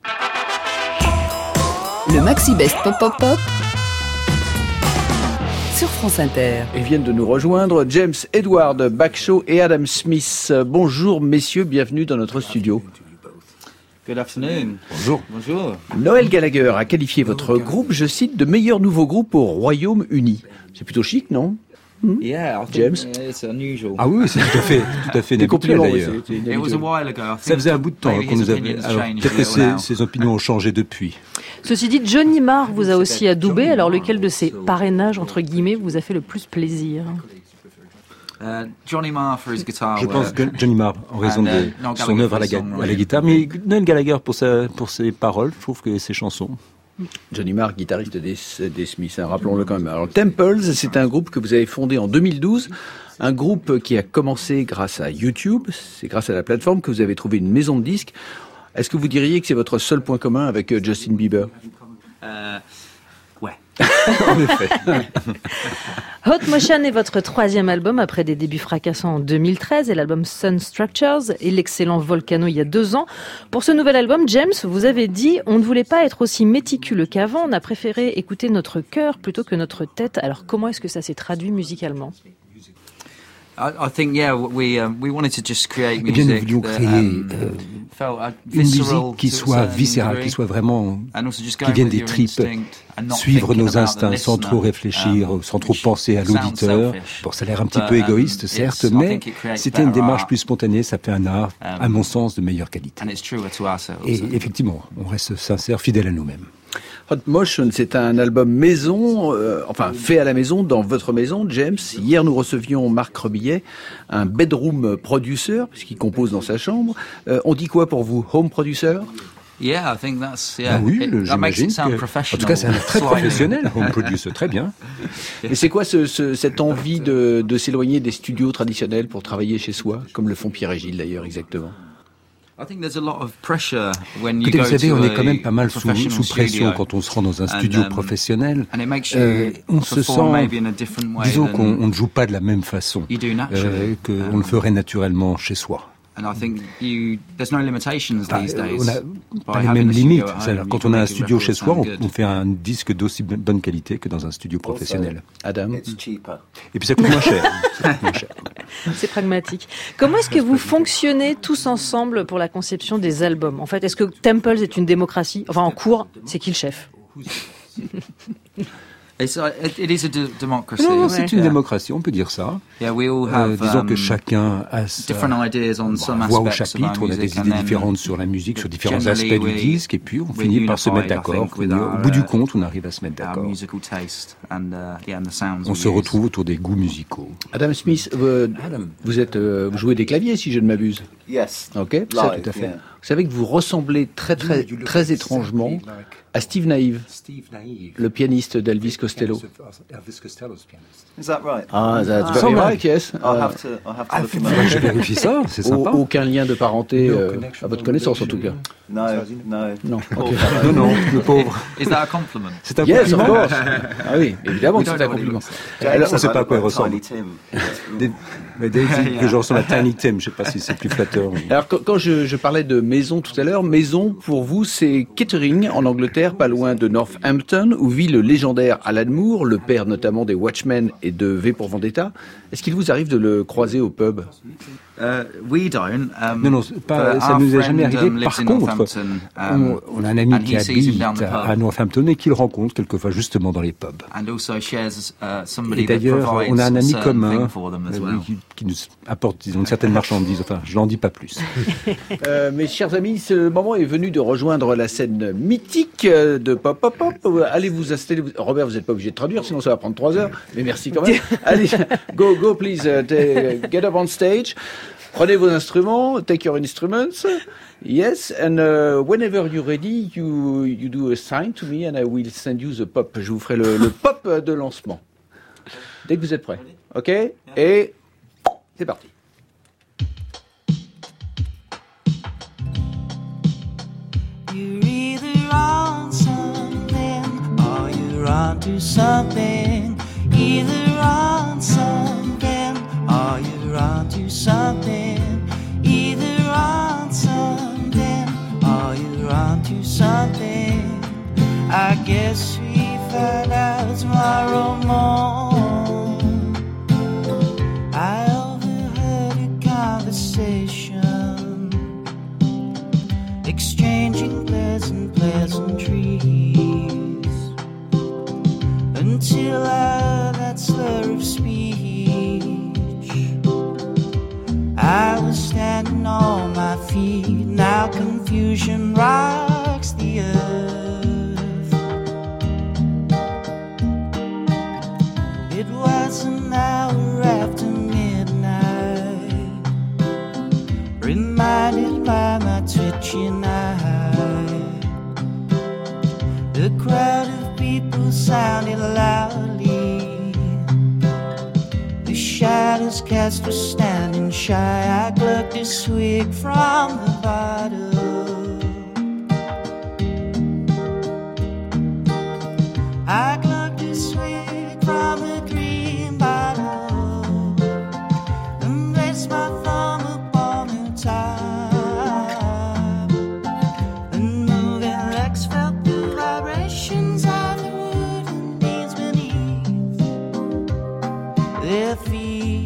Le Maxi Best Pop Pop Pop sur France Inter. Et viennent de nous rejoindre James Edward Backshaw et Adam Smith. Bonjour messieurs, bienvenue dans notre studio. Good afternoon. Bonjour. Bonjour. Noël Gallagher a qualifié votre groupe, je cite, de meilleur nouveau groupe au Royaume-Uni. C'est plutôt chic, non ? James? Ah oui, c'est tout à fait inhabituel d'ailleurs. Ça faisait un bout de temps qu'on nous avait... Alors, peut-être que ses opinions ont changé depuis. Ceci dit, Johnny Marr vous a aussi adoubé. Alors, lequel de ces parrainages, entre guillemets, vous a fait le plus plaisir? Je pense que Johnny Marr, en raison de son œuvre à la guitare, mais Noel Gallagher pour ses paroles, je trouve que ses chansons. Johnny Marr, guitariste des Smiths, rappelons-le quand même. Alors, Temples, c'est un groupe que vous avez fondé en 2012, un groupe qui a commencé grâce à YouTube, c'est grâce à la plateforme que vous avez trouvé une maison de disques. Est-ce que vous diriez que c'est votre seul point commun avec Justin Bieber? Ouais. En effet. Hot Motion est votre 3e album après des débuts fracassants en 2013 et l'album Sun Structures et l'excellent Volcano il y a 2 ans. Pour ce nouvel album, James, vous avez dit « On ne voulait pas être aussi méticuleux qu'avant, on a préféré écouter notre cœur plutôt que notre tête ». Alors comment est-ce que ça s'est traduit musicalement? I think, we wanted to just create music. Eh bien, nous voulions créer une musique qui soit viscérale, qui soit vraiment, qui vienne des tripes, suivre nos instincts sans trop réfléchir, sans trop penser à l'auditeur. Bon, ça a l'air un petit peu égoïste, certes, mais c'était une démarche plus spontanée, ça fait un art, à mon sens, de meilleure qualité. Et effectivement, on reste sincère, fidèle à nous-mêmes. Hot Motion, c'est un album maison, fait à la maison, dans votre maison, James. Hier, nous recevions Marc Rebillet, un bedroom producer, puisqu'il compose dans sa chambre. On dit quoi pour vous, home producer? Yeah, I think that's, Ah oui, j'imagine en tout cas, c'est un très professionnel, home producer, très bien. Mais c'est quoi cette envie de s'éloigner des studios traditionnels pour travailler chez soi, comme le font Pierre et Gilles d'ailleurs, exactement? Écoutez, vous savez, on est quand même pas mal sous pression quand on se rend dans un studio professionnel. On se sent, disons qu'on ne joue pas de la même façon qu'on le ferait naturellement chez soi. On n'a pas les mêmes limites. Quand on a un studio chez soi, on fait un disque d'aussi bonne qualité que dans un studio professionnel. Adam? Et puis ça coûte moins cher. C'est pragmatique. Comment est-ce que vous fonctionnez tous ensemble pour la conception des albums? En fait, est-ce que Temples est une démocratie? Enfin, en cours, c'est qui le chef? Non, c'est une démocratie, on peut dire ça. Disons que chacun a voix au chapitre, on a des idées différentes sur la musique, sur différents aspects du disque, et puis on finit par se mettre d'accord. Au bout du compte, on arrive à se mettre d'accord. On se retrouve autour des goûts musicaux. Adam Smith, vous jouez des claviers, si je ne m'abuse. Yes. Ok, ça tout à fait. Vous savez que vous ressemblez très étrangement à Steve Naive, le pianiste d'Elvis Costello. Is that right? Ah, that's very right, yes. Je vérifie ça, c'est sympa. Aucun lien de parenté à votre connaissance, en tout cas. No. Non, okay. Non, le pauvre. Is that a compliment? C'est un Yes, of compliment. course. Ah oui, évidemment que c'est un compliment. Alors, on ne sait pas à quoi il ressemble. Mais dès que je ressemble à Tiny Tim, je ne sais pas si c'est plus flatteur. Alors, quand je parlais de maison tout à l'heure, maison, pour vous, c'est Kettering, en Angleterre, pas loin de Northampton, où vit le légendaire Alan Moore, le père notamment des Watchmen et de V pour Vendetta. Est-ce qu'il vous arrive de le croiser au pub? Non, ça ne nous est jamais arrivé. Par contre, on a un ami qui habite à Northampton et qui le rencontre quelquefois justement dans les pubs. Et d'ailleurs, on a un ami commun qui nous apporte, disons, une certaine marchandise. Enfin, je n'en dis pas plus. Mes chers amis, ce moment est venu de rejoindre la scène mythique de Pop Pop Pop. Allez vous installer. Robert, vous n'êtes pas obligé de traduire, sinon ça va prendre 3 heures. Mais merci quand même. Allez, go please, get up on stage. Prenez vos instruments, take your instruments. Yes, and whenever you're ready, you do a sign to me and I will send you the pop. Je vous ferai le pop de lancement. Dès que vous êtes prêts. OK? Et c'est parti. You're either on something or you're onto something. Either on something or you're onto something. Either on something or you're onto something. I guess we find out tomorrow morning. I overheard a conversation, exchanging pleasantries, until I heard that slur of speech. on my feet. Now confusion rocks the earth. It was an hour after midnight, reminded by my twitching eye. The crowd of people sounded loudly. The shadows cast were standing shy. I glugged a swig from the bottle. I glugged a swig from the green bottle and placed my thumb upon the top. And moving legs felt the vibrations of the wooden beams beneath their feet.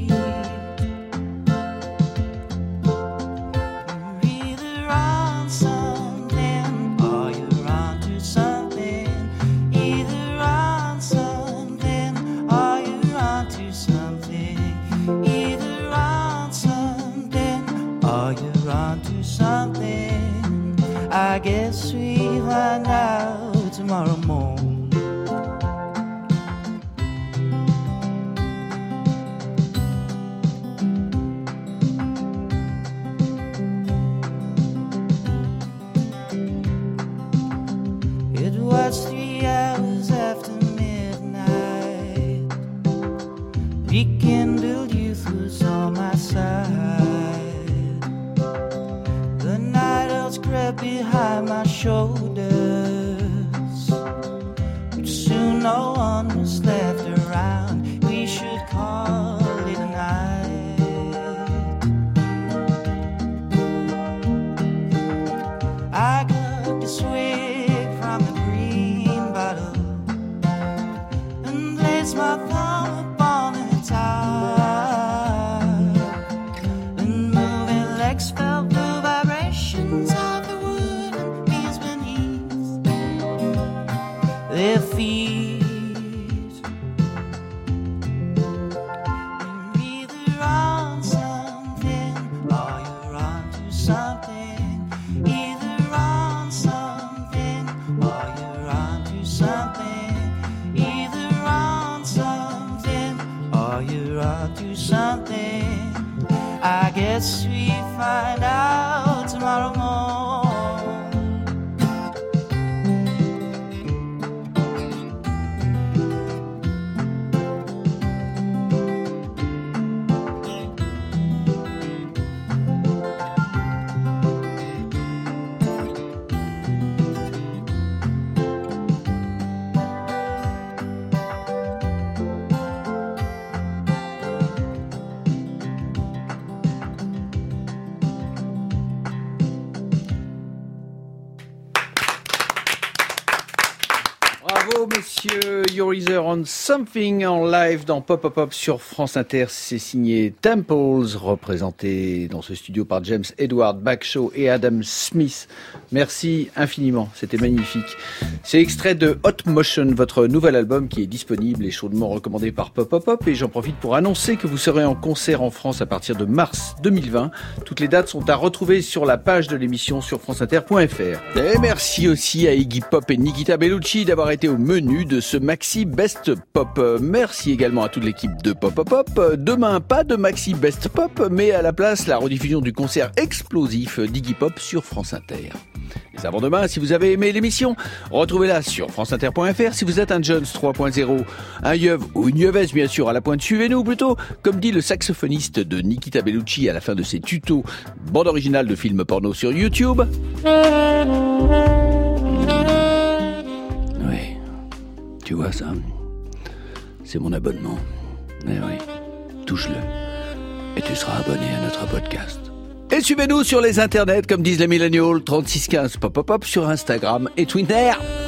I guess we find out tomorrow morning. It was 3 hours after midnight. Rekindled youth was on my side. The night elves crept behind my shoulders, but soon no one was left around. We should call it a night. I glugged a swig from the green bottle and placed my thumb upon the top, and moving legs felt the vibrations of the wooden beams beneath their feet. You're either on something or you're on to something. Either on something or you're on to something. Either on something or you're on to something. I guess we find out tomorrow morning. Bravo messieurs, You're Either on Something en live dans Pop Pop Pop sur France Inter. C'est signé Temples, représenté dans ce studio par James Edward Bagshaw et Adam Smith. Merci infiniment, c'était magnifique. C'est extrait de Hot Motion, votre nouvel album qui est disponible et chaudement recommandé par Pop Pop Pop. Et j'en profite pour annoncer que vous serez en concert en France à partir de mars 2020. Toutes les dates sont à retrouver sur la page de l'émission sur franceinter.fr. Et merci aussi à Iggy Pop et Nikita Bellucci d'avoir été au menu de ce Maxi Best Pop. Merci également à toute l'équipe de Pop Pop Pop. Demain, pas de Maxi Best Pop, mais à la place, la rediffusion du concert explosif d'Iggy Pop sur France Inter. Les avant-demain, si vous avez aimé l'émission, retrouvez-la sur franceinter.fr. Si vous êtes un Jones 3.0, un Yeuve ou une Yeuvesse, bien sûr, à la pointe, suivez-nous plutôt. Comme dit le saxophoniste de Nikita Bellucci à la fin de ses tutos, bande originale de films porno sur YouTube. Oui, tu vois ça, c'est mon abonnement. Eh oui, touche-le et tu seras abonné à notre podcast. Et suivez-nous sur les internets, comme disent les millennials, 3615 Pop Pop Pop sur Instagram et Twitter.